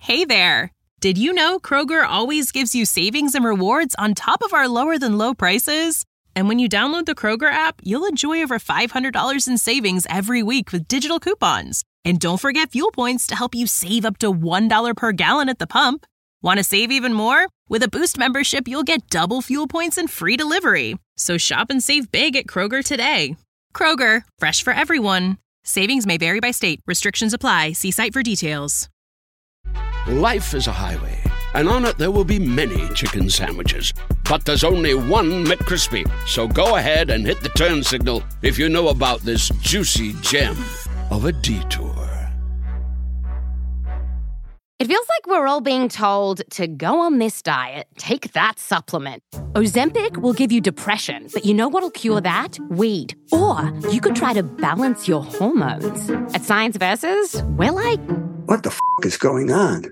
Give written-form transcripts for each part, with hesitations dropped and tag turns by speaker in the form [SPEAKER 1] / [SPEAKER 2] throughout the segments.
[SPEAKER 1] Hey there! Did you know Kroger always gives you savings and rewards on top of our lower-than-low prices? And when you download the Kroger app, you'll enjoy over $500 in savings every week with digital coupons. And don't forget fuel points to help you save up to $1 per gallon at the pump. Want to save even more? With a Boost membership, you'll get double fuel points and free delivery. So shop and save big at Kroger today. Kroger, fresh for everyone. Savings may vary by state. Restrictions apply. See site for details.
[SPEAKER 2] Life is a highway, and on it there will be many chicken sandwiches. But there's only one McCrispy. So go ahead and hit the turn signal if you know about this juicy gem of a detour.
[SPEAKER 3] It feels like we're all being told to go on this diet, take that supplement. Ozempic will give you depression, but you know what'll cure that? Weed. Or you could try to balance your hormones. At Science Versus, we're like...
[SPEAKER 4] What the is going on?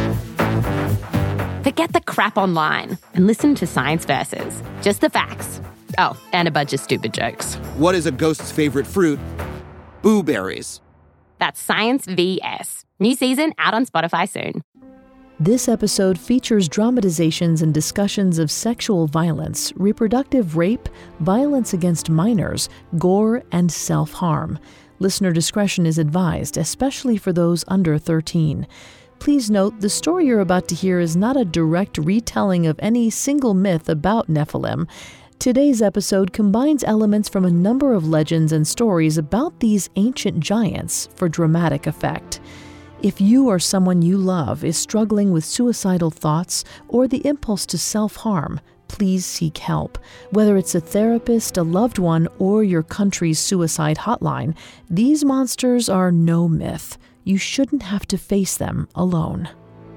[SPEAKER 3] Forget the crap online and listen to Science Versus. Just the facts. Oh, and a bunch of stupid jokes.
[SPEAKER 5] What is a ghost's favorite fruit? Blueberries.
[SPEAKER 3] That's Science VS. New season out on Spotify soon.
[SPEAKER 6] This episode features dramatizations and discussions of sexual violence, reproductive rape, violence against minors, gore, and self-harm. Listener discretion is advised, especially for those under 13. Please note, the story you're about to hear is not a direct retelling of any single myth about Nephilim. Today's episode combines elements from a number of legends and stories about these ancient giants for dramatic effect. If you or someone you love is struggling with suicidal thoughts or the impulse to self-harm, please seek help. Whether it's a therapist, a loved one, or your country's suicide hotline, these monsters are no myth. You shouldn't have to face them alone.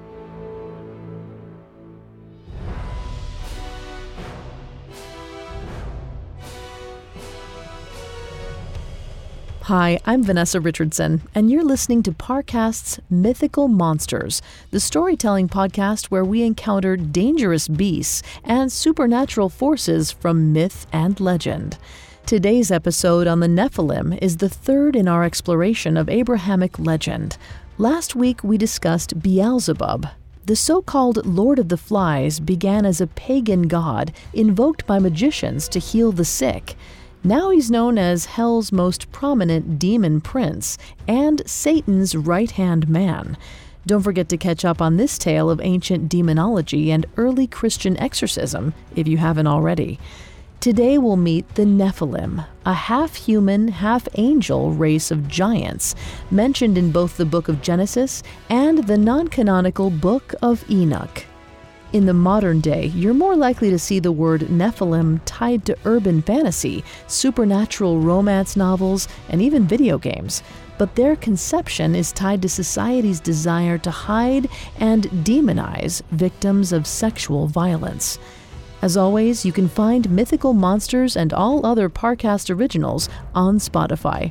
[SPEAKER 6] Hi, I'm Vanessa Richardson, and you're listening to Parcast's Mythical Monsters, the storytelling podcast where we encounter dangerous beasts and supernatural forces from myth and legend. Today's episode on the Nephilim is the third in our exploration of Abrahamic legend. Last week we discussed Beelzebub. The so-called Lord of the Flies began as a pagan god invoked by magicians to heal the sick. Now he's known as Hell's most prominent demon prince and Satan's right-hand man. Don't forget to catch up on this tale of ancient demonology and early Christian exorcism if you haven't already. Today we'll meet the Nephilim, a half-human, half-angel race of giants mentioned in both the Book of Genesis and the non-canonical Book of Enoch. In the modern day, you're more likely to see the word Nephilim tied to urban fantasy, supernatural romance novels, and even video games. But their conception is tied to society's desire to hide and demonize victims of sexual violence. As always, you can find Mythical Monsters and all other Parcast originals on Spotify.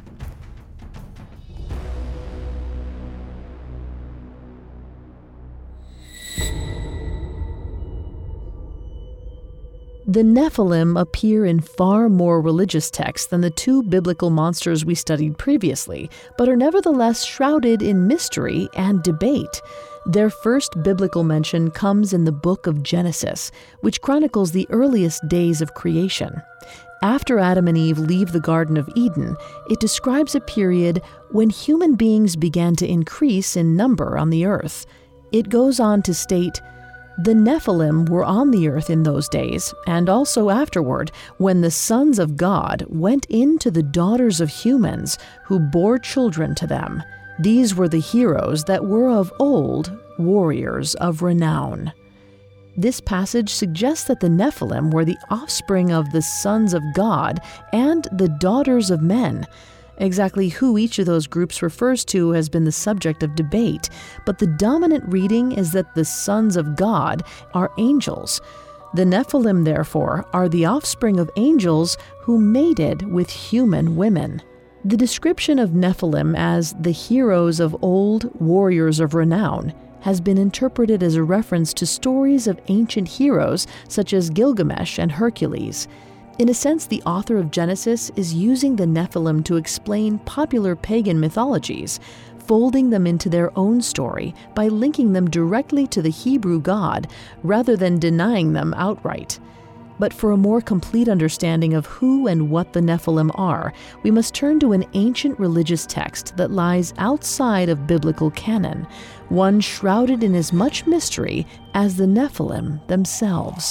[SPEAKER 6] The Nephilim appear in far more religious texts than the two biblical monsters we studied previously, but are nevertheless shrouded in mystery and debate. Their first biblical mention comes in the Book of Genesis, which chronicles the earliest days of creation. After Adam and Eve leave the Garden of Eden, it describes a period when human beings began to increase in number on the earth. It goes on to state, "The Nephilim were on the earth in those days, and also afterward, when the sons of God went into the daughters of humans, who bore children to them. These were the heroes that were of old, warriors of renown." This passage suggests that the Nephilim were the offspring of the sons of God and the daughters of men. Exactly who each of those groups refers to has been the subject of debate, but the dominant reading is that the sons of God are angels. The Nephilim, therefore, are the offspring of angels who mated with human women. The description of Nephilim as the heroes of old, warriors of renown, has been interpreted as a reference to stories of ancient heroes such as Gilgamesh and Hercules. In a sense, the author of Genesis is using the Nephilim to explain popular pagan mythologies. folding them into their own story by linking them directly to the Hebrew God rather than denying them outright. But for a more complete understanding of who and what the Nephilim are, we must turn to an ancient religious text that lies outside of biblical canon, one shrouded in as much mystery as the Nephilim themselves.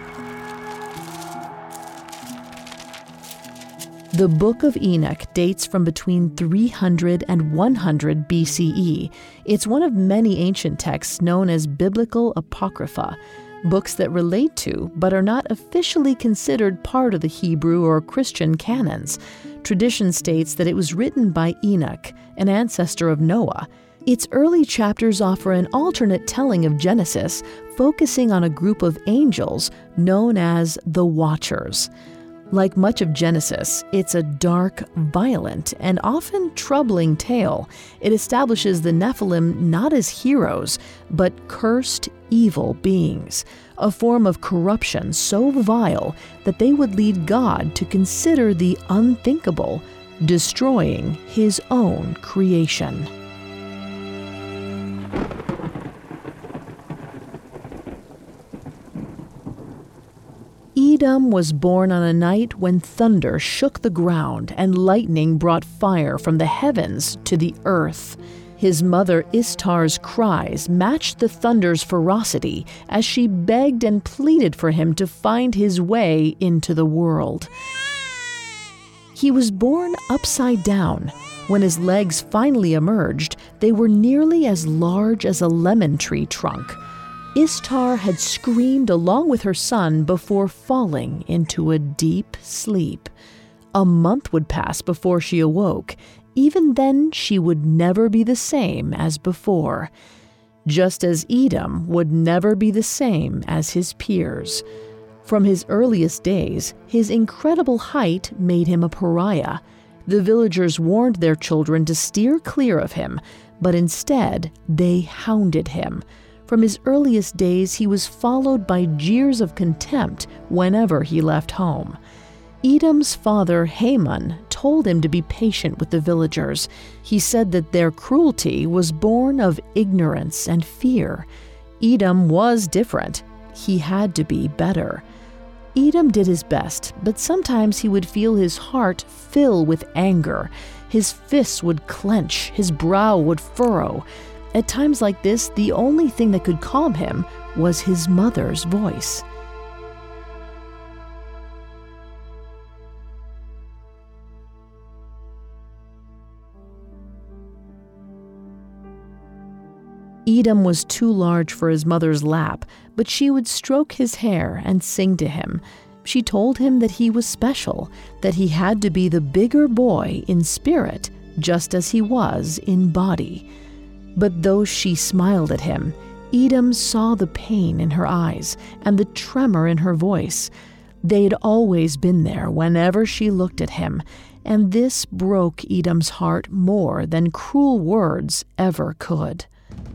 [SPEAKER 6] The Book of Enoch dates from between 300 and 100 BCE. It's one of many ancient texts known as biblical apocrypha, books that relate to but are not officially considered part of the Hebrew or Christian canons. Tradition states that it was written by Enoch, an ancestor of Noah. Its early chapters offer an alternate telling of Genesis, focusing on a group of angels known as the Watchers. Like much of Genesis, it's a dark, violent, and often troubling tale. It establishes the Nephilim not as heroes, but cursed, evil beings, a form of corruption so vile that they would lead God to consider the unthinkable, destroying His own creation. Edom was born on a night when thunder shook the ground and lightning brought fire from the heavens to the earth. His mother Istar's cries matched the thunder's ferocity as she begged and pleaded for him to find his way into the world. He was born upside down. When his legs finally emerged, they were nearly as large as a lemon tree trunk. Istar had screamed along with her son before falling into a deep sleep. A month would pass before she awoke. Even then, she would never be the same as before. Just as Edom would never be the same as his peers. From his earliest days, his incredible height made him a pariah. The villagers warned their children to steer clear of him, but instead, they hounded him. From his earliest days, he was followed by jeers of contempt whenever he left home. Edom's father, Haman, told him to be patient with the villagers. He said that their cruelty was born of ignorance and fear. Edom was different. He had to be better. Edom did his best, but sometimes he would feel his heart fill with anger. His fists would clench, his brow would furrow. At times like this, the only thing that could calm him was his mother's voice. Edom was too large for his mother's lap, but she would stroke his hair and sing to him. She told him that he was special, that he had to be the bigger boy in spirit, just as he was in body. But though she smiled at him, Edom saw the pain in her eyes and the tremor in her voice. They'd always been there whenever she looked at him, and this broke Edom's heart more than cruel words ever could.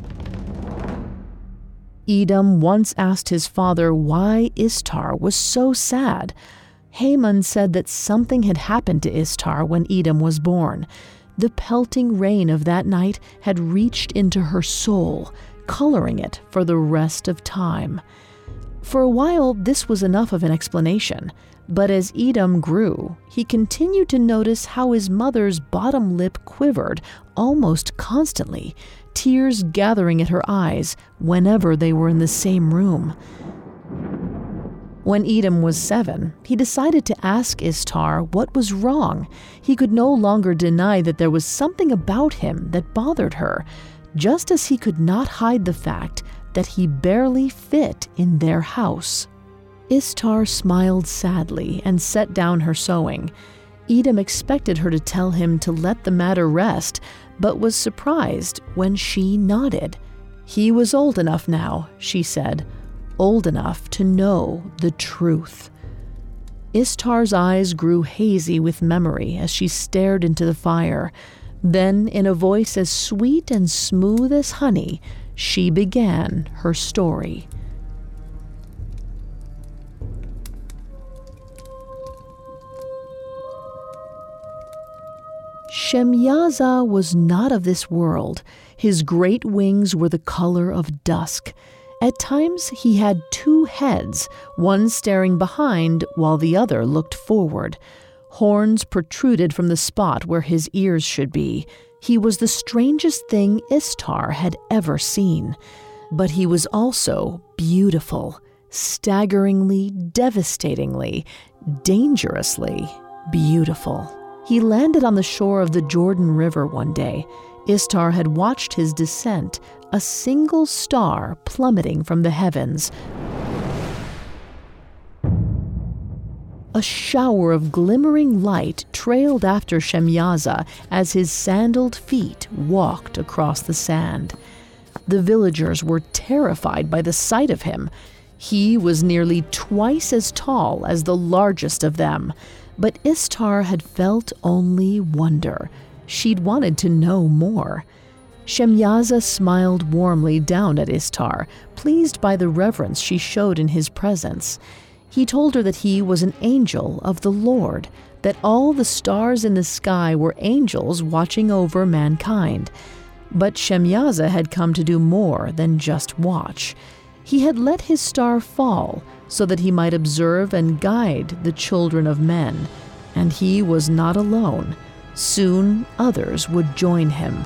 [SPEAKER 6] Edom once asked his father why Istar was so sad. Haman said that something had happened to Istar when Edom was born. The pelting rain of that night had reached into her soul, coloring it for the rest of time. For a while, this was enough of an explanation, but as Edom grew, he continued to notice how his mother's bottom lip quivered almost constantly, tears gathering at her eyes whenever they were in the same room. When Edom was 7, he decided to ask Istar what was wrong. He could no longer deny that there was something about him that bothered her, just as he could not hide the fact that he barely fit in their house. Istar smiled sadly and set down her sewing. Edom expected her to tell him to let the matter rest, but was surprised when she nodded. He was old enough now, she said. Old enough to know the truth. Istar's eyes grew hazy with memory as she stared into the fire. Then, in a voice as sweet and smooth as honey, she began her story. Shemyaza was not of this world. His great wings were the color of dusk. At times he had two heads, one staring behind while the other looked forward. Horns protruded from the spot where his ears should be. He was the strangest thing Istar had ever seen. But he was also beautiful, staggeringly, devastatingly, dangerously beautiful. He landed on the shore of the Jordan River one day. Istar had watched his descent, a single star plummeting from the heavens. A shower of glimmering light trailed after Shemyaza as his sandaled feet walked across the sand. The villagers were terrified by the sight of him. He was nearly twice as tall as the largest of them. But Istar had felt only wonder. She'd wanted to know more. Shemyaza smiled warmly down at Istar, pleased by the reverence she showed in his presence. He told her that he was an angel of the Lord, that all the stars in the sky were angels watching over mankind. But Shemyaza had come to do more than just watch. He had let his star fall so that he might observe and guide the children of men. And he was not alone. Soon others would join him.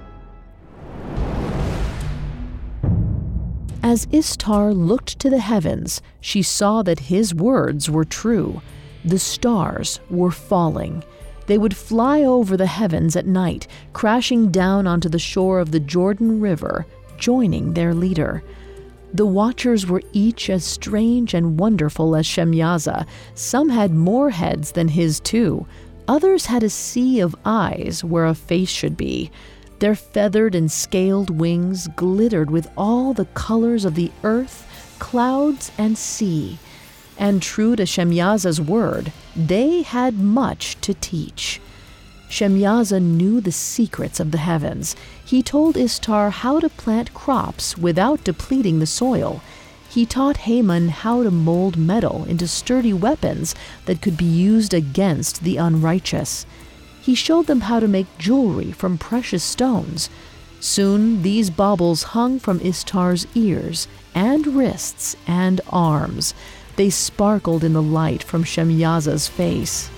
[SPEAKER 6] As Istar looked to the heavens, she saw that his words were true. The stars were falling. They would fly over the heavens at night, crashing down onto the shore of the Jordan River, joining their leader. The watchers were each as strange and wonderful as Shemyaza. Some had more heads than his two. Others had a sea of eyes where a face should be. Their feathered and scaled wings glittered with all the colors of the earth, clouds, and sea. And true to Shemyaza's word, they had much to teach. Shemyaza knew the secrets of the heavens. He told Istar how to plant crops without depleting the soil. He taught Haman how to mold metal into sturdy weapons that could be used against the unrighteous. He showed them how to make jewelry from precious stones. Soon these baubles hung from Istar's ears and wrists and arms. They sparkled in the light from Shemyaza's face.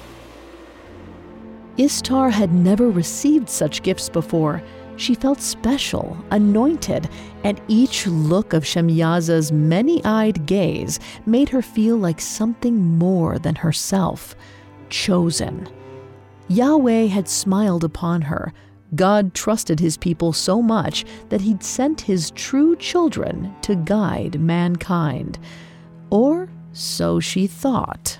[SPEAKER 6] Istar had never received such gifts before. She felt special, anointed, and each look of Shemyaza's many-eyed gaze made her feel like something more than herself, chosen. Yahweh had smiled upon her. God trusted his people so much that he'd sent his true children to guide mankind. Or so she thought.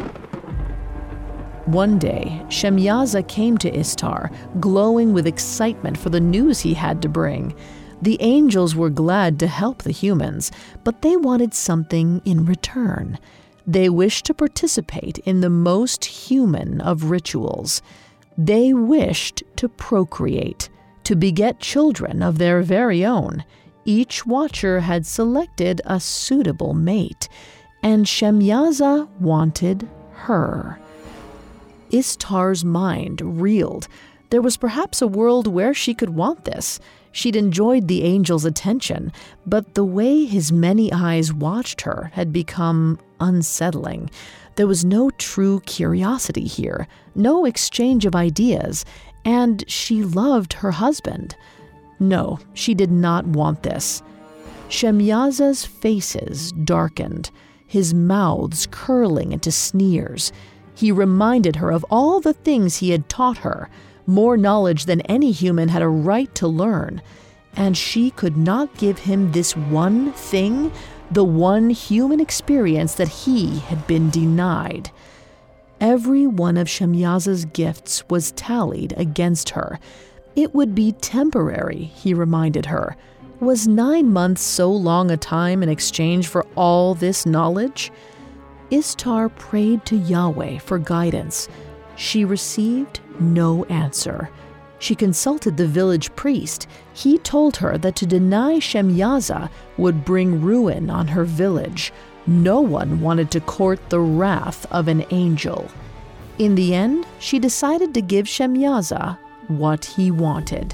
[SPEAKER 6] One day, Shemyaza came to Istar, glowing with excitement for the news he had to bring. The angels were glad to help the humans, but they wanted something in return. They wished to participate in the most human of rituals. They wished to procreate, to beget children of their very own. Each watcher had selected a suitable mate, and Shemyaza wanted her. Istar's mind reeled. There was perhaps a world where she could want this. She'd enjoyed the angel's attention, but the way his many eyes watched her had become unsettling. There was no true curiosity here, no exchange of ideas, and she loved her husband. No, she did not want this. Shemyaza's faces darkened, his mouths curling into sneers. He reminded her of all the things he had taught her, more knowledge than any human had a right to learn. And she could not give him this one thing, the one human experience that he had been denied. Every one of Shemyaza's gifts was tallied against her. It would be temporary, he reminded her. Was 9 months so long a time in exchange for all this knowledge? Istar prayed to Yahweh for guidance. She received no answer. She consulted the village priest. He told her that to deny Shemyaza would bring ruin on her village. No one wanted to court the wrath of an angel. In the end, she decided to give Shemyaza what he wanted.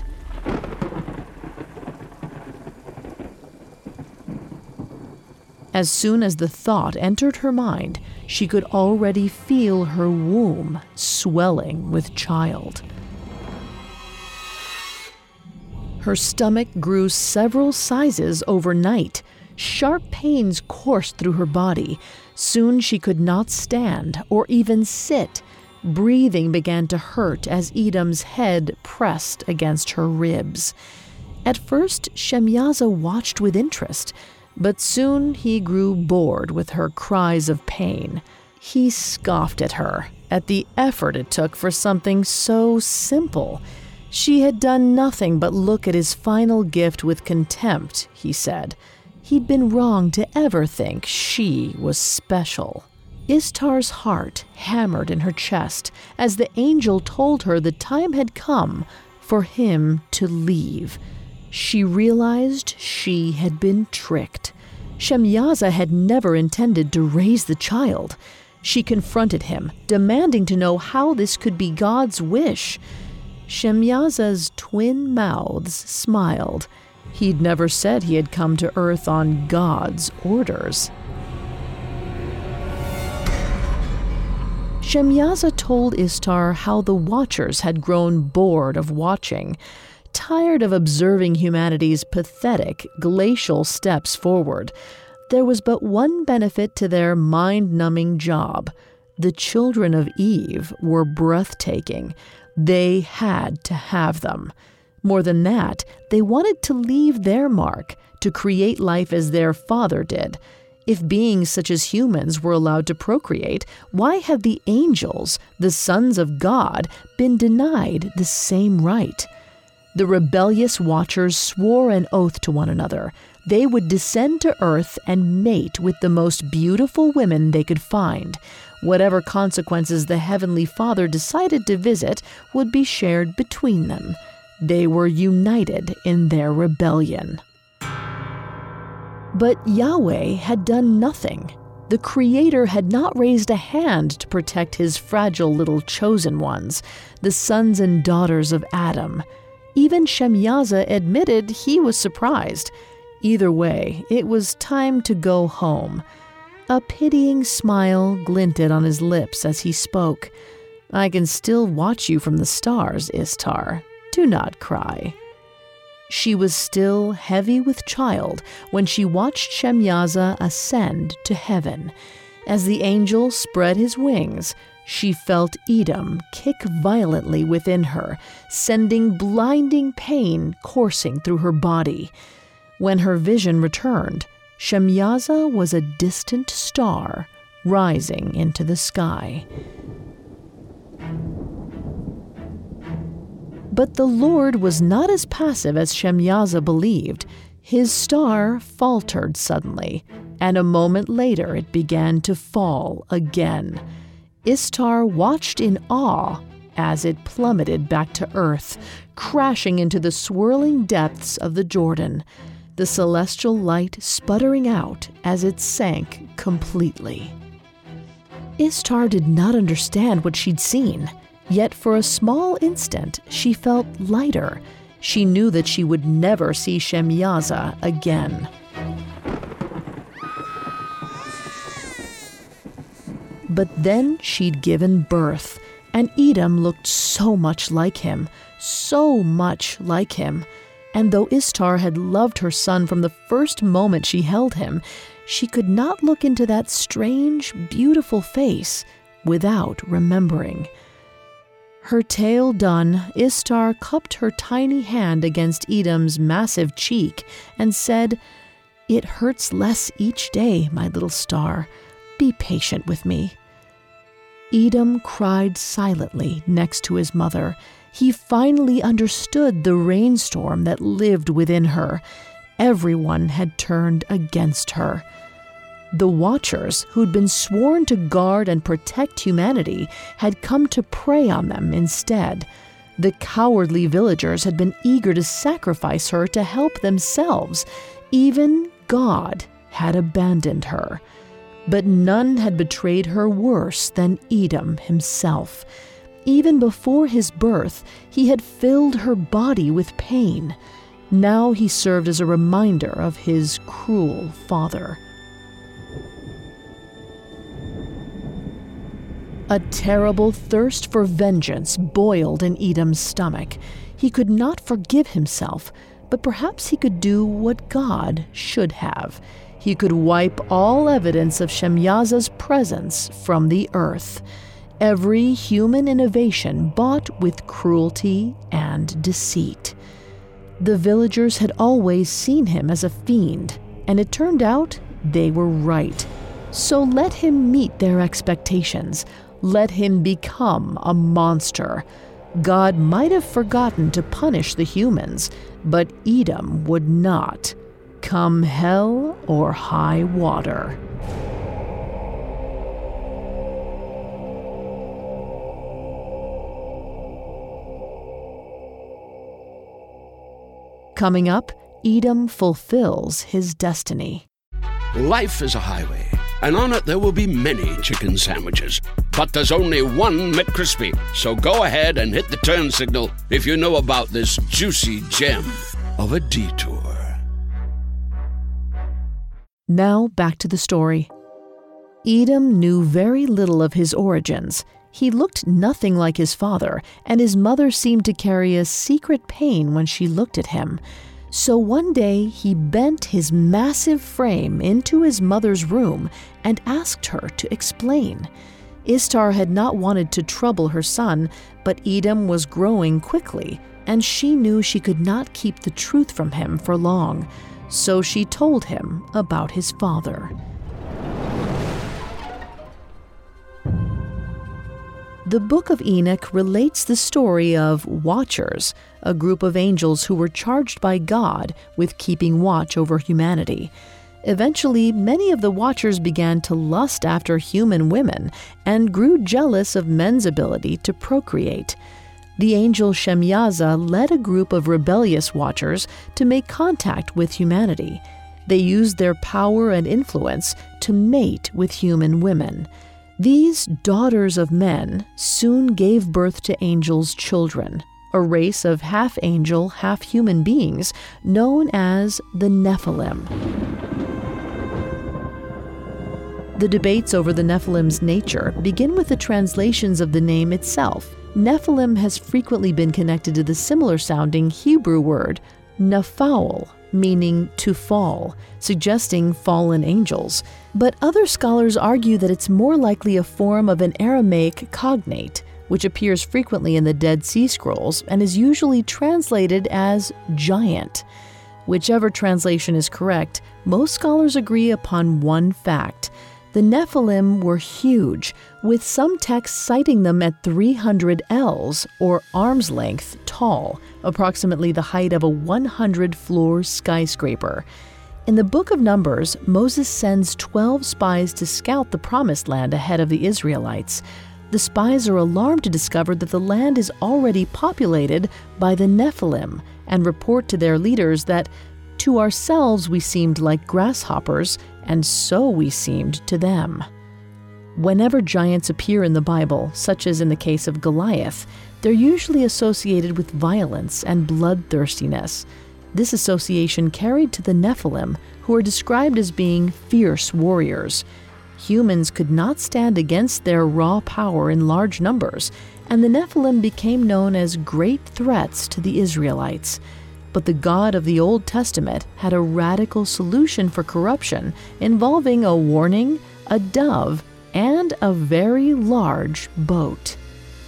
[SPEAKER 6] As soon as the thought entered her mind, she could already feel her womb swelling with child. Her stomach grew several sizes overnight. Sharp pains coursed through her body. Soon she could not stand or even sit. Breathing began to hurt as Edom's head pressed against her ribs. At first, Shemyaza watched with interest, but soon he grew bored with her cries of pain. He scoffed at her, at the effort it took for something so simple. She had done nothing but look at his final gift with contempt, he said. He'd been wrong to ever think she was special. Istar's heart hammered in her chest as the angel told her the time had come for him to leave. She realized she had been tricked. Shemyaza had never intended to raise the child. She confronted him, demanding to know how this could be God's wish. Shemyaza's twin mouths smiled. He'd never said he had come to Earth on God's orders. Shemyaza told Istar how the Watchers had grown bored of watching, tired of observing humanity's pathetic, glacial steps forward. There was but one benefit to their mind-numbing job. The children of Eve were breathtaking. They had to have them. More than that, they wanted to leave their mark, to create life as their father did. If beings such as humans were allowed to procreate, why had the angels, the sons of God, been denied the same right? The rebellious Watchers swore an oath to one another. They would descend to Earth and mate with the most beautiful women they could find. Whatever consequences the Heavenly Father decided to visit would be shared between them. They were united in their rebellion. But Yahweh had done nothing. The Creator had not raised a hand to protect his fragile little chosen ones, the sons and daughters of Adam. Even Shemyaza admitted he was surprised. Either way, it was time to go home. A pitying smile glinted on his lips as he spoke. "I can still watch you from the stars, Istar. Do not cry." She was still heavy with child when she watched Shemyaza ascend to heaven. As the angel spread his wings, she felt Edom kick violently within her, sending blinding pain coursing through her body. When her vision returned, Shemyaza was a distant star rising into the sky. But the Lord was not as passive as Shemyaza believed. His star faltered suddenly, and a moment later it began to fall again. Istar watched in awe as it plummeted back to earth, crashing into the swirling depths of the Jordan, the celestial light sputtering out as it sank completely. Istar did not understand what she'd seen. Yet for a small instant, she felt lighter. She knew that she would never see Shemyaza again. But then she'd given birth, and Edom looked so much like him, so much like him. And though Istar had loved her son from the first moment she held him, she could not look into that strange, beautiful face without remembering. Her tale done, Istar cupped her tiny hand against Edom's massive cheek and said, "It hurts less each day, my little star. Be patient with me." Edom cried silently next to his mother. He finally understood the rainstorm that lived within her. Everyone had turned against her. The Watchers, who'd been sworn to guard and protect humanity, had come to prey on them instead. The cowardly villagers had been eager to sacrifice her to help themselves. Even God had abandoned her. But none had betrayed her worse than Edom himself. Even before his birth, he had filled her body with pain. Now he served as a reminder of his cruel father. A terrible thirst for vengeance boiled in Edom's stomach. He could not forgive himself, but perhaps he could do what God should have. He could wipe all evidence of Shemyaza's presence from the earth. Every human innovation bought with cruelty and deceit. The villagers had always seen him as a fiend, and it turned out they were right. So let him meet their expectations. Let him become a monster. God might have forgotten to punish the humans, but Edom would not, come hell or high water. Coming up, Edom fulfills his destiny.
[SPEAKER 2] Life is a highway, and on it there will be many chicken sandwiches. But there's only one McCrispy. So go ahead and hit the turn signal if you know about this juicy gem of a detour.
[SPEAKER 6] Now back to the story. Edom knew very little of his origins. He looked nothing like his father, and his mother seemed to carry a secret pain when she looked at him. So one day he bent his massive frame into his mother's room and asked her to explain. Ishtar had not wanted to trouble her son, but Edom was growing quickly, and she knew she could not keep the truth from him for long. So she told him about his father. The Book of Enoch relates the story of Watchers, a group of angels who were charged by God with keeping watch over humanity. Eventually, many of the Watchers began to lust after human women and grew jealous of men's ability to procreate. The angel Shemyaza led a group of rebellious Watchers to make contact with humanity. They used their power and influence to mate with human women. These daughters of men soon gave birth to angels' children, a race of half-angel, half-human beings known as the Nephilim. The debates over the Nephilim's nature begin with the translations of the name itself. Nephilim has frequently been connected to the similar-sounding Hebrew word Nephaul, meaning to fall, suggesting fallen angels. But other scholars argue that it's more likely a form of an Aramaic cognate, which appears frequently in the Dead Sea Scrolls and is usually translated as giant. Whichever translation is correct, most scholars agree upon one fact. The Nephilim were huge, with some texts citing them at 300 ells, or arm's length, tall, approximately the height of a 100-floor skyscraper. In the Book of Numbers, Moses sends 12 spies to scout the Promised Land ahead of the Israelites. The spies are alarmed to discover that the land is already populated by the Nephilim and report to their leaders that, "To ourselves we seemed like grasshoppers, and so we seemed to them." Whenever giants appear in the Bible, such as in the case of Goliath, they're usually associated with violence and bloodthirstiness. This association carried to the Nephilim, who are described as being fierce warriors. Humans could not stand against their raw power in large numbers, and the Nephilim became known as great threats to the Israelites. But the God of the Old Testament had a radical solution for corruption involving a warning, a dove, and a very large boat.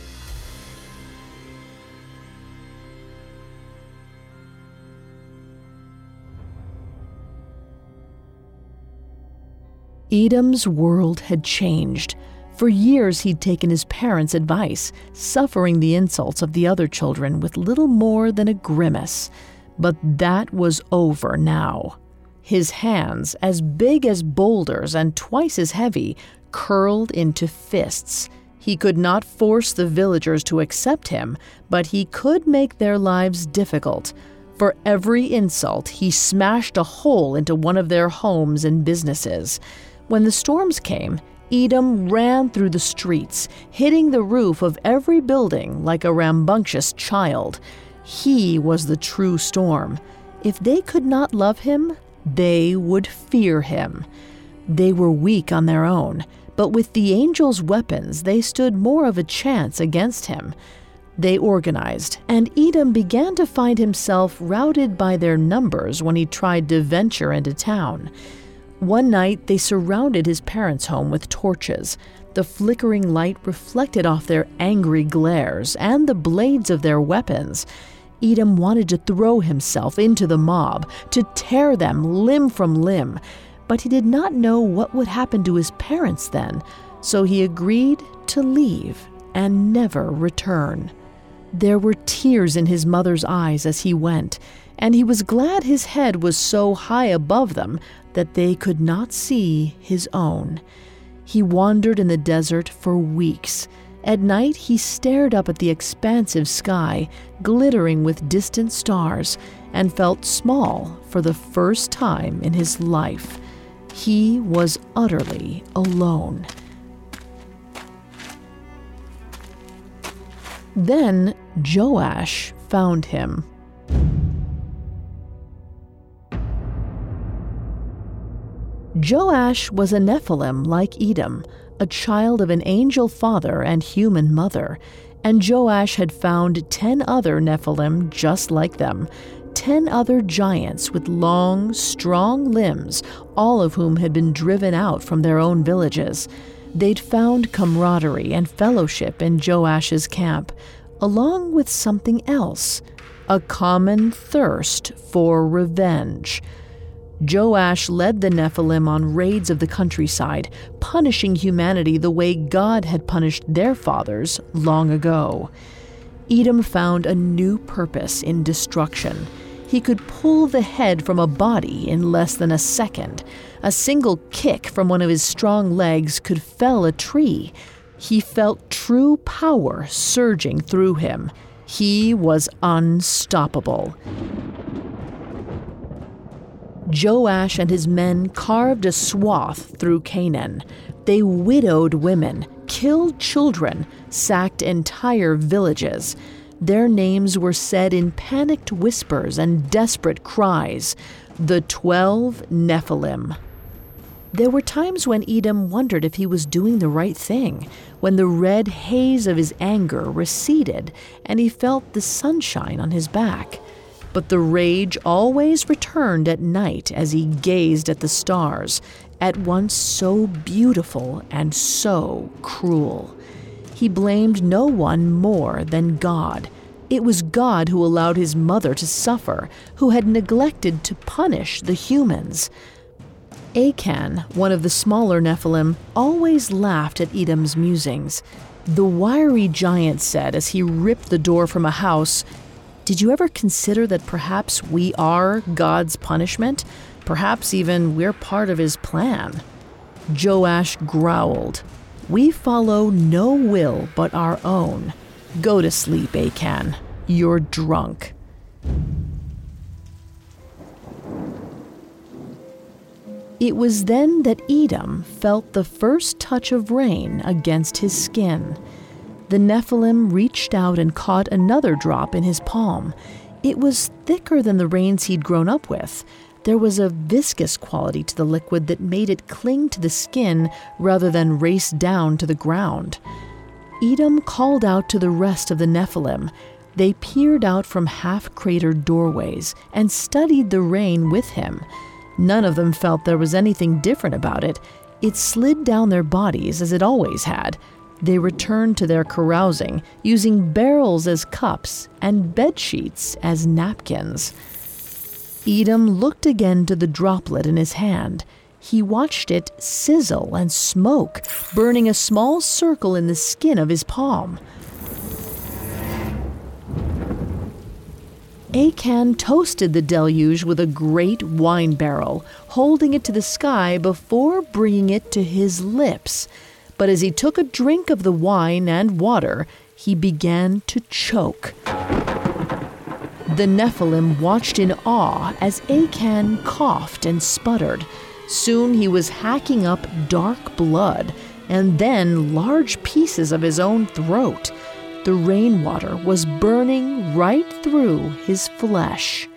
[SPEAKER 6] Edom's world had changed. For years he'd taken his parents' advice, suffering the insults of the other children with little more than a grimace. But that was over now. His hands, as big as boulders and twice as heavy, curled into fists. He could not force the villagers to accept him, but he could make their lives difficult. For every insult, he smashed a hole into one of their homes and businesses. When the storms came, Edom ran through the streets, hitting the roof of every building like a rambunctious child. He was the true storm. If they could not love him, they would fear him. They were weak on their own, but with the angel's weapons, they stood more of a chance against him. They organized, and Edom began to find himself routed by their numbers when he tried to venture into town. One night, they surrounded his parents' home with torches. The flickering light reflected off their angry glares and the blades of their weapons. Edom wanted to throw himself into the mob, to tear them limb from limb, but he did not know what would happen to his parents then, so he agreed to leave and never return. There were tears in his mother's eyes as he went, and he was glad his head was so high above them that they could not see his own. He wandered in the desert for weeks. At night, he stared up at the expansive sky, glittering with distant stars, and felt small for the first time in his life. He was utterly alone. Then Joash found him. Joash was a Nephilim like Edom, a child of an angel father and human mother, and Joash had found 10 other Nephilim just like them, 10 other giants with long, strong limbs, all of whom had been driven out from their own villages. They'd found camaraderie and fellowship in Joash's camp, along with something else, a common thirst for revenge. Joash led the Nephilim on raids of the countryside, punishing humanity the way God had punished their fathers long ago. Edom found a new purpose in destruction. He could pull the head from a body in less than a second. A single kick from one of his strong legs could fell a tree. He felt true power surging through him. He was unstoppable. Joash and his men carved a swath through Canaan. They widowed women, killed children, sacked entire villages. Their names were said in panicked whispers and desperate cries, the 12 Nephilim. There were times when Edom wondered if he was doing the right thing, when the red haze of his anger receded and he felt the sunshine on his back. But the rage always returned at night as he gazed at the stars, at once so beautiful and so cruel. He blamed no one more than God. It was God who allowed his mother to suffer, who had neglected to punish the humans. Achan, one of the smaller Nephilim, always laughed at Edom's musings. The wiry giant said as he ripped the door from a house, "Did you ever consider that perhaps we are God's punishment? Perhaps even we're part of his plan?" Joash growled, "We follow no will but our own. Go to sleep, Achan. You're drunk." It was then that Edom felt the first touch of rain against his skin. The Nephilim reached out and caught another drop in his palm. It was thicker than the rains he'd grown up with. There was a viscous quality to the liquid that made it cling to the skin rather than race down to the ground. Edom called out to the rest of the Nephilim. They peered out from half-cratered doorways and studied the rain with him. None of them felt there was anything different about it. It slid down their bodies as it always had. They returned to their carousing, using barrels as cups and bedsheets as napkins. Edom looked again to the droplet in his hand. He watched it sizzle and smoke, burning a small circle in the skin of his palm. Achan toasted the deluge with a great wine barrel, holding it to the sky before bringing it to his lips. But as he took a drink of the wine and water, he began to choke. The Nephilim watched in awe as Achan coughed and sputtered. Soon he was hacking up dark blood and then large pieces of his own throat. The rainwater was burning right through his flesh.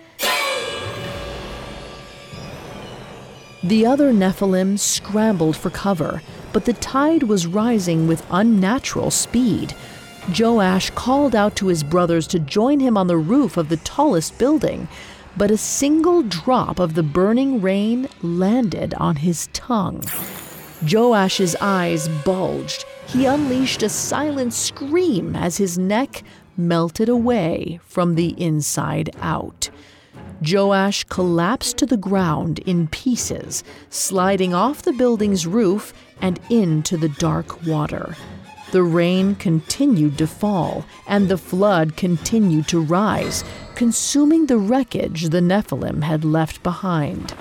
[SPEAKER 6] The other Nephilim scrambled for cover, but the tide was rising with unnatural speed. Joash called out to his brothers to join him on the roof of the tallest building, but a single drop of the burning rain landed on his tongue. Joash's eyes bulged. He unleashed a silent scream as his neck melted away from the inside out. Joash collapsed to the ground in pieces, sliding off the building's roof and into the dark water. The rain continued to fall, and the flood continued to rise, consuming the wreckage the Nephilim had left behind.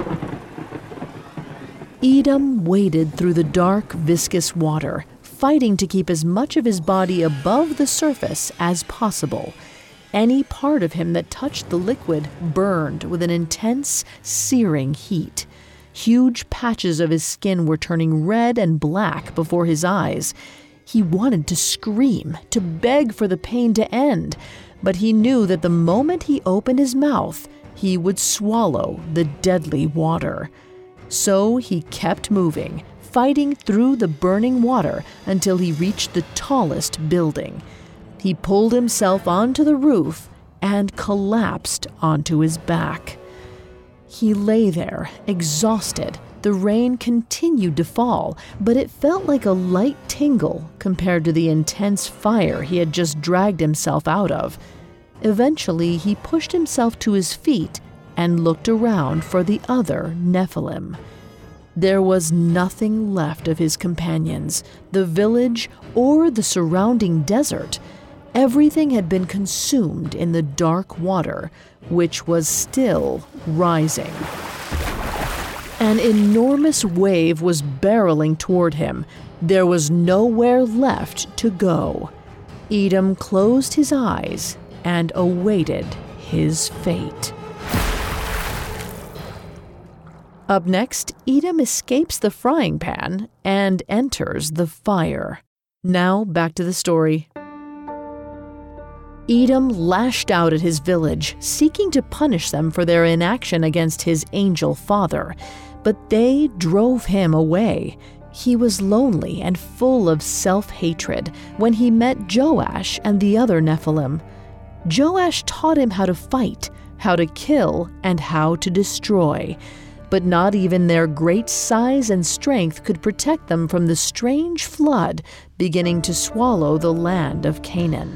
[SPEAKER 6] Edom waded through the dark, viscous water, fighting to keep as much of his body above the surface as possible. Any part of him that touched the liquid burned with an intense, searing heat. Huge patches of his skin were turning red and black before his eyes. He wanted to scream, to beg for the pain to end, but he knew that the moment he opened his mouth, he would swallow the deadly water. So he kept moving, fighting through the burning water until he reached the tallest building. He pulled himself onto the roof and collapsed onto his back. He lay there, exhausted. The rain continued to fall, but it felt like a light tingle compared to the intense fire he had just dragged himself out of. Eventually, he pushed himself to his feet and looked around for the other Nephilim. There was nothing left of his companions, the village, or the surrounding desert. Everything had been consumed in the dark water, which was still rising. An enormous wave was barreling toward him. There was nowhere left to go. Edom closed his eyes and awaited his fate. Up next, Edom escapes the frying pan and enters the fire. Now, back to the story. Edom lashed out at his village, seeking to punish them for their inaction against his angel father, but they drove him away. He was lonely and full of self-hatred when he met Joash and the other Nephilim. Joash taught him how to fight, how to kill, and how to destroy. But not even their great size and strength could protect them from the strange flood beginning to swallow the land of Canaan.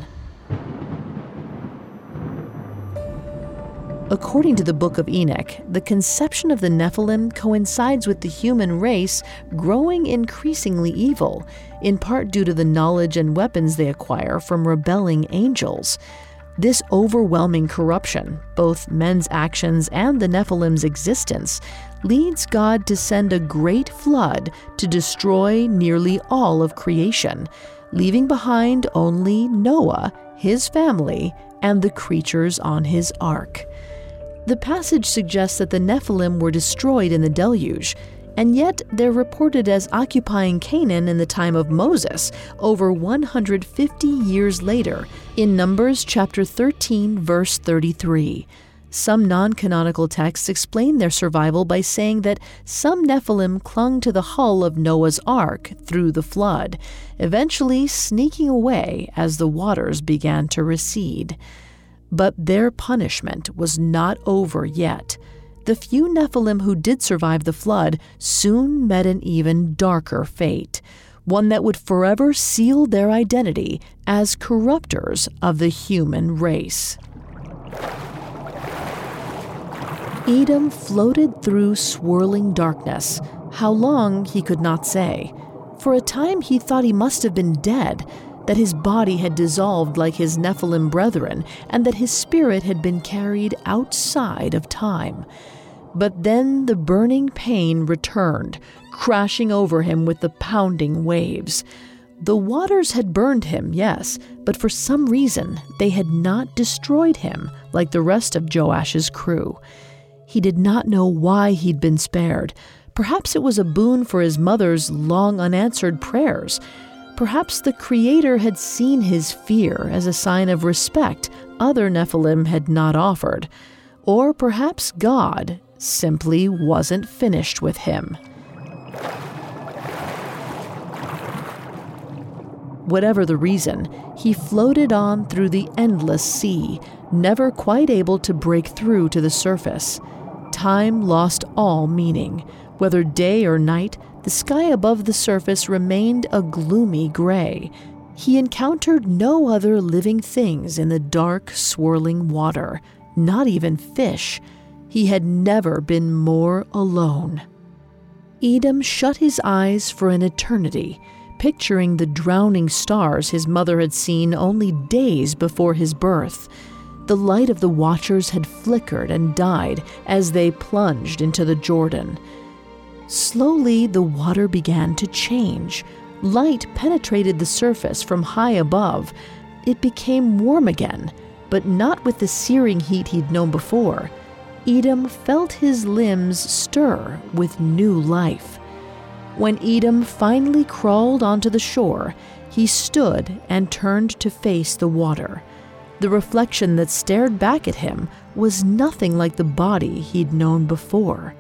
[SPEAKER 6] According to the Book of Enoch, the conception of the Nephilim coincides with the human race growing increasingly evil, in part due to the knowledge and weapons they acquire from rebelling angels. This overwhelming corruption, both men's actions and the Nephilim's existence, leads God to send a great flood to destroy nearly all of creation, leaving behind only Noah, his family, and the creatures on his ark. The passage suggests that the Nephilim were destroyed in the deluge, and yet they're reported as occupying Canaan in the time of Moses, over 150 years later, in Numbers chapter 13, verse 33. Some non-canonical texts explain their survival by saying that some Nephilim clung to the hull of Noah's ark through the flood, eventually sneaking away as the waters began to recede. But their punishment was not over yet. The few Nephilim who did survive the flood soon met an even darker fate, one that would forever seal their identity as corruptors of the human race. Edom floated through swirling darkness. How long, he could not say. For a time he thought he must have been dead, that his body had dissolved like his Nephilim brethren, and that his spirit had been carried outside of time. But then the burning pain returned, crashing over him with the pounding waves. The waters had burned him, yes, but for some reason they had not destroyed him like the rest of Joash's crew. He did not know why he'd been spared. Perhaps it was a boon for his mother's long unanswered prayers. Perhaps the Creator had seen his fear as a sign of respect other Nephilim had not offered. Or perhaps God simply wasn't finished with him. Whatever the reason, he floated on through the endless sea, never quite able to break through to the surface. Time lost all meaning. Whether day or night, the sky above the surface remained a gloomy gray. He encountered no other living things in the dark, swirling water, not even fish. He had never been more alone. Edom shut his eyes for an eternity, picturing the drowning stars his mother had seen only days before his birth. The light of the watchers had flickered and died as they plunged into the Jordan. Slowly, the water began to change. Light penetrated the surface from high above. It became warm again, but not with the searing heat he'd known before. Edom felt his limbs stir with new life. When Edom finally crawled onto the shore, he stood and turned to face the water. The reflection that stared back at him was nothing like the body he'd known before.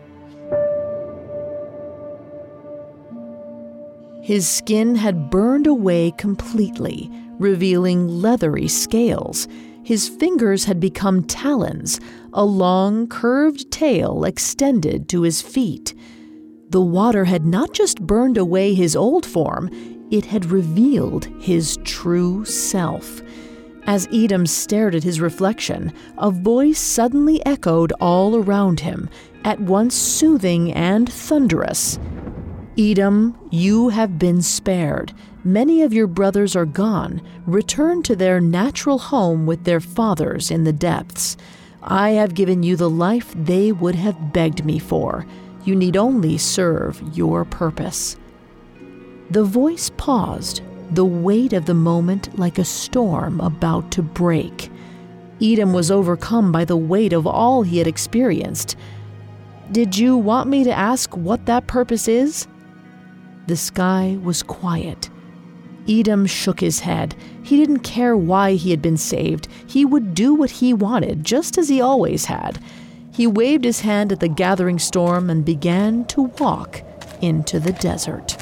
[SPEAKER 6] His skin had burned away completely, revealing leathery scales. His fingers had become talons, a long, curved tail extended to his feet. The water had not just burned away his old form, it had revealed his true self. As Edom stared at his reflection, a voice suddenly echoed all around him, at once soothing and thunderous. "Edom, you have been spared. Many of your brothers are gone. Return to their natural home with their fathers in the depths. I have given you the life they would have begged me for. You need only serve your purpose." The voice paused, the weight of the moment like a storm about to break. Edom was overcome by the weight of all he had experienced. "Did you want me to ask what that purpose is?" The sky was quiet. Edom shook his head. He didn't care why he had been saved. He would do what he wanted, just as he always had. He waved his hand at the gathering storm and began to walk into the desert.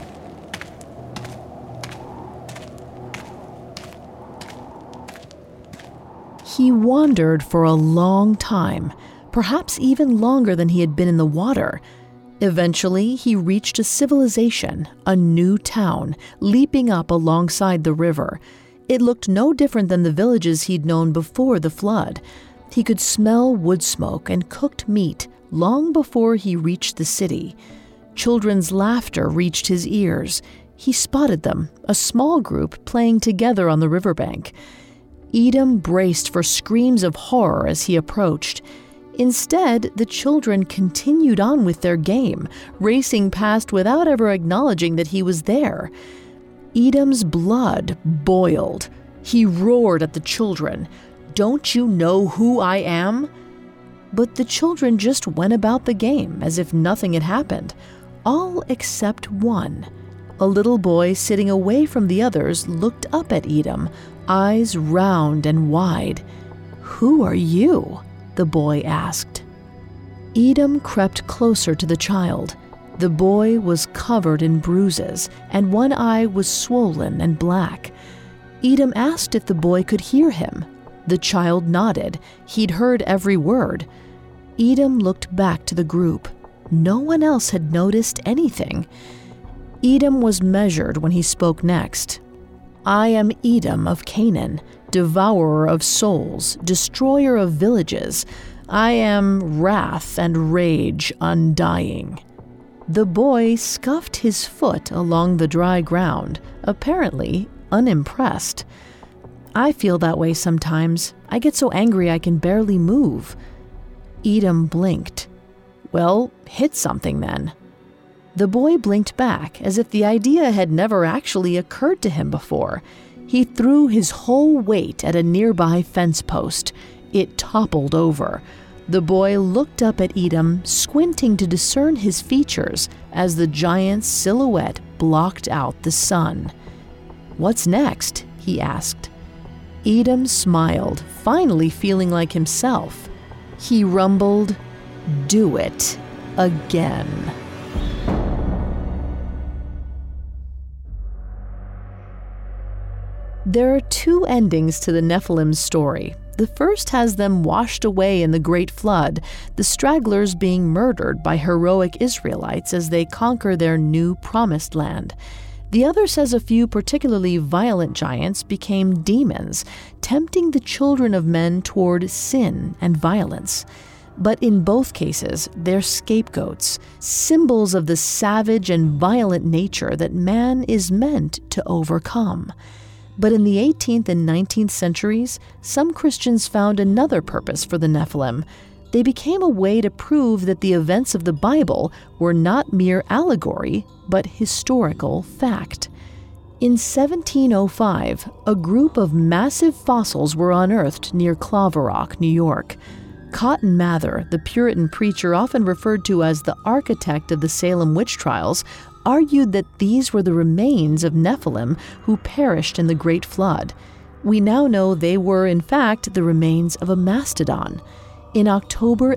[SPEAKER 6] He wandered for a long time, perhaps even longer than he had been in the water. Eventually, he reached a civilization, a new town, leaping up alongside the river. It looked no different than the villages he'd known before the flood. He could smell wood smoke and cooked meat long before he reached the city. Children's laughter reached his ears. He spotted them, a small group playing together on the riverbank. Edom braced for screams of horror as he approached. Instead, the children continued on with their game, racing past without ever acknowledging that he was there. Edom's blood boiled. He roared at the children, "Don't you know who I am?" But the children just went about the game as if nothing had happened, all except one. A little boy sitting away from the others looked up at Edom, eyes round and wide. "Who are you?" the boy asked. Edom crept closer to the child. The boy was covered in bruises, and one eye was swollen and black. Edom asked if the boy could hear him. The child nodded. He'd heard every word. Edom looked back to the group. No one else had noticed anything. Edom was measured when he spoke next. "I am Edom of Canaan, devourer of souls, destroyer of villages. I am wrath and rage undying." The boy scuffed his foot along the dry ground, apparently unimpressed. "I feel that way sometimes. I get so angry I can barely move." Edom blinked. "Well, hit something then." The boy blinked back as if the idea had never actually occurred to him before. He threw his whole weight at a nearby fence post. It toppled over. The boy looked up at Edom, squinting to discern his features as the giant's silhouette blocked out the sun. "What's next?" he asked. Edom smiled, finally feeling like himself. He rumbled, "Do it again." There are two endings to the Nephilim's story. The first has them washed away in the Great Flood, the stragglers being murdered by heroic Israelites as they conquer their new promised land. The other says a few particularly violent giants became demons, tempting the children of men toward sin and violence. But in both cases, they're scapegoats, symbols of the savage and violent nature that man is meant to overcome. But in the 18th and 19th centuries, some Christians found another purpose for the Nephilim. They became a way to prove that the events of the Bible were not mere allegory, but historical fact. In 1705, a group of massive fossils were unearthed near Claverack, New York. Cotton Mather, the Puritan preacher often referred to as the architect of the Salem witch trials, argued that these were the remains of Nephilim who perished in the Great Flood. We now know they were, in fact, the remains of a mastodon. In October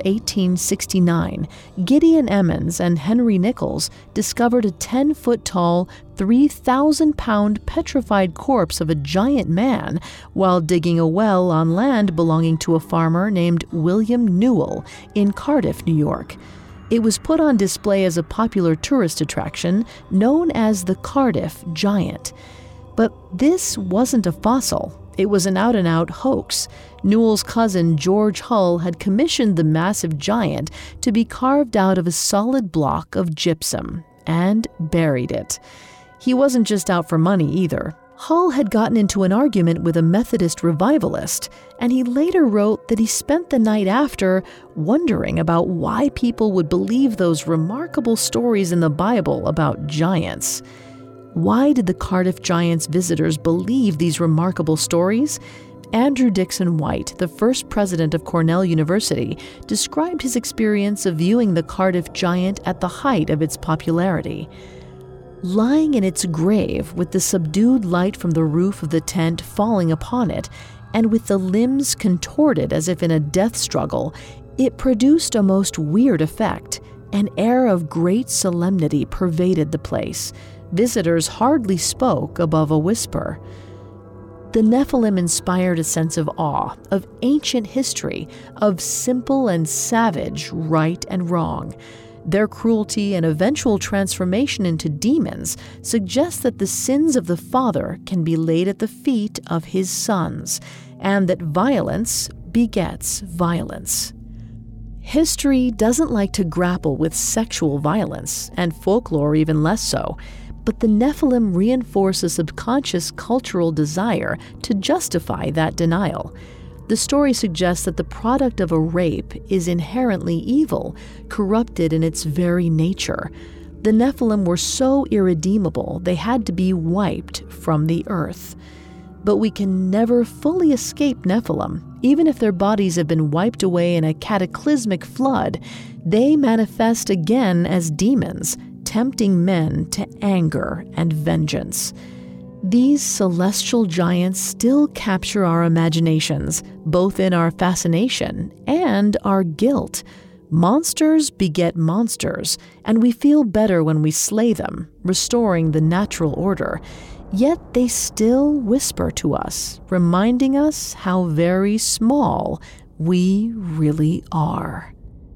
[SPEAKER 6] 1869, Gideon Emmons and Henry Nichols discovered a 10-foot-tall, 3,000-pound petrified corpse of a giant man while digging a well on land belonging to a farmer named William Newell in Cardiff, New York. It was put on display as a popular tourist attraction known as the Cardiff Giant. But this wasn't a fossil. It was an out-and-out hoax. Newell's cousin George Hull had commissioned the massive giant to be carved out of a solid block of gypsum and buried it. He wasn't just out for money either. Hull had gotten into an argument with a Methodist revivalist, and he later wrote that he spent the night after wondering about why people would believe those remarkable stories in the Bible about giants. Why did the Cardiff Giants visitors believe these remarkable stories? Andrew Dixon White, the first president of Cornell University, described his experience of viewing the Cardiff Giant at the height of its popularity. Lying in its grave with the subdued light from the roof of the tent falling upon it, and with the limbs contorted as if in a death struggle, it produced a most weird effect. An air of great solemnity pervaded the place. Visitors hardly spoke above a whisper. The Nephilim inspired a sense of awe, of ancient history, of simple and savage right and wrong. Their cruelty and eventual transformation into demons suggest that the sins of the father can be laid at the feet of his sons, and that violence begets violence. History doesn't like to grapple with sexual violence, and folklore even less so, but the Nephilim reinforce a subconscious cultural desire to justify that denial. The story suggests that the product of a rape is inherently evil, corrupted in its very nature. The Nephilim were so irredeemable they had to be wiped from the earth. But we can never fully escape Nephilim. Even if their bodies have been wiped away in a cataclysmic flood, they manifest again as demons, tempting men to anger and vengeance. These celestial giants still capture our imaginations, both in our fascination and our guilt. Monsters beget monsters, and we feel better when we slay them, restoring the natural order. Yet they still whisper to us, reminding us how very small we really are.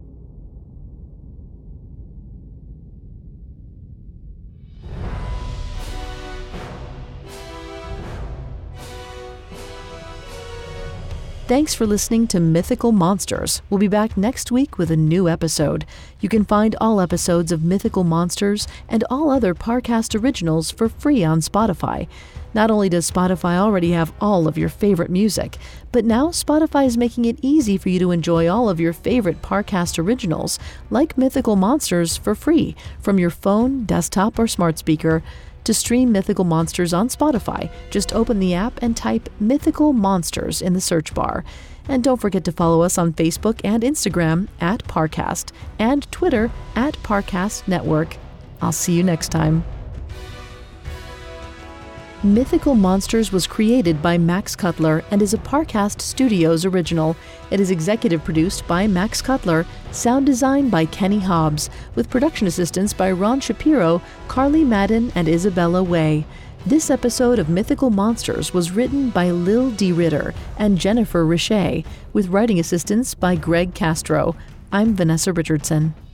[SPEAKER 6] Thanks for listening to Mythical Monsters. We'll be back next week with a new episode. You can find all episodes of Mythical Monsters and all other Parcast originals for free on Spotify. Not only does Spotify already have all of your favorite music, but now Spotify is making it easy for you to enjoy all of your favorite Parcast originals, like Mythical Monsters, for free from your phone, desktop, or smart speaker. To stream Mythical Monsters on Spotify, just open the app and type Mythical Monsters in the search bar. And don't forget to follow us on Facebook and Instagram at Parcast and Twitter at Parcast Network. I'll see you next time. Mythical Monsters was created by Max Cutler and is a Parcast Studios original. It is executive produced by Max Cutler, sound design by Kenny Hobbs, with production assistance by Ron Shapiro, Carly Madden, and Isabella Way. This episode of Mythical Monsters was written by Lil D. Ritter and Jennifer Richey, with writing assistance by Greg Castro. I'm Vanessa Richardson.